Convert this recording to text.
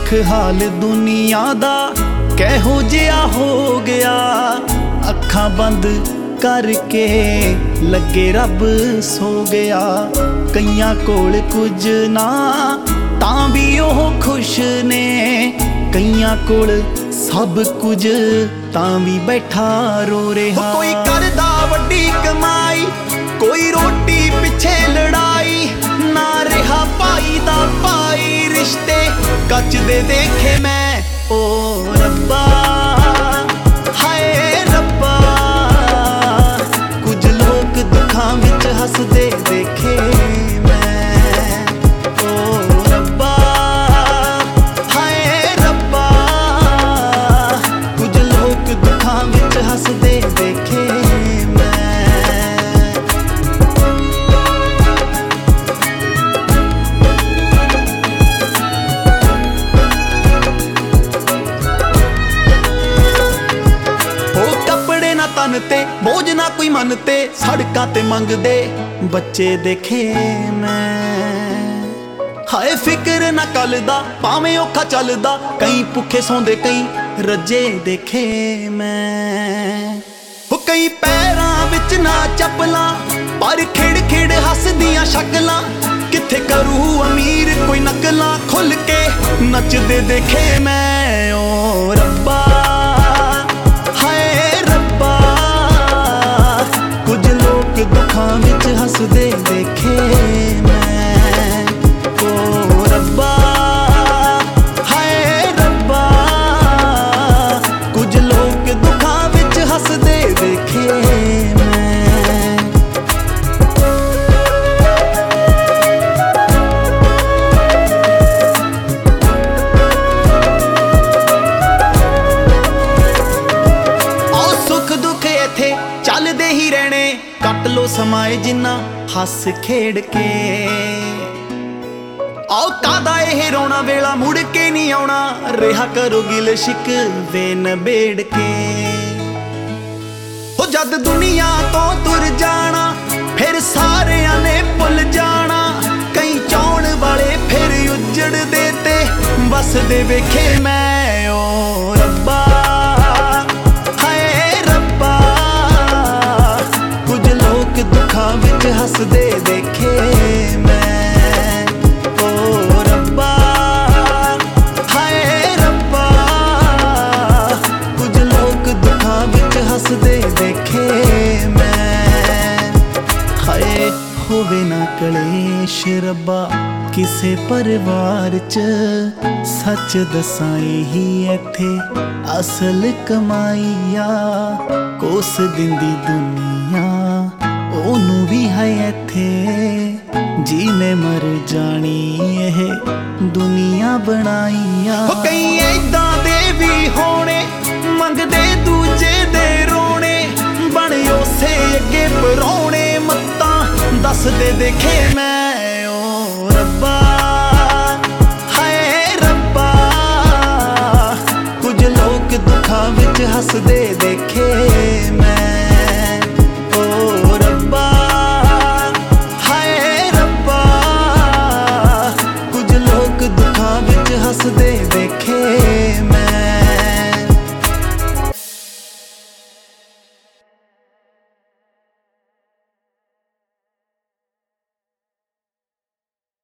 देख हाल दुनिया दा कैहो जिहा हो गया। अखां बंद करके लगे रब सो गया। कईयां कोल कुछ ना तां भी ओह खुश ने, कईयां कोल सब कुछ तां भी बैठा रो रहा। कोई करदा वड्डी कमाई, कोई रोटी पिछे लड़ाई, ना रहा भाई दा भाई, रिश्ते कच दे देखे मैं ओ रब्बा, हाय रब्बा। कुछ लोग दुखां विच हसदे देखे मैं ओ रब्बा, हाय रब्बा। कुछ लोग दुखां विच हसदे देखे मैं। तन ते बोझ ना कोई मन ते, सड़कां ते मंगदे बच्चे देखे मैं। हाय फिक्र ना कल दा भावें औखा चलदा, कई भुखे सौंदे कई रज्जे देखे मैं। कई पैरां विच ना चप्पलां, पर खिड़ खिड़ हसदियां शकलां। किथे करूं अमीर कोई नकलां, खुल के नचदे देखे मैं ओ रब्बा, दुखां विच हसदे देखे मैं ओ रब्बा, हाय रब्बा। कुछ लोग दुखां विच हसदे देखे मैं। आओ सुख दुख इत्थे चलदे ही रहने, कट लो समाए जिन्ना हस खेड़ के। आओ कादा एह रोना वेला मुड़ के नहीं आउणा, रिहा करो गिल शिकवे नबेड़ के। हो जद दुनिया तो तुर जाना, फिर सारियां ने भुल जाना। कई चाउण वाले फिर उजड़ देते बसदे वेखे मैं ओ रब्बा, दुखां विच हसदे देखे मैं ओ रब्बा, हाय रब्बा। कुछ लोग दुखां विच हसदे देखे मैं। हाय होवे ना कलेश रब्बा किसे परिवार च, सच दसां ही इत्थे असल कमाई आ। कोस दिंदी दुनिया ओनू भी है इत्थे, जीने मर जानी एह दुनिया बनाई आ। कई ऐदां दे भी होने, मंगदे दूजे दे रोने, बण उसे अगे परौने मत्तां दसदे देखे मैं ओ रब्बा, हाय रब्बा। कुछ लोग दुखां विच हसदे देखे मैं।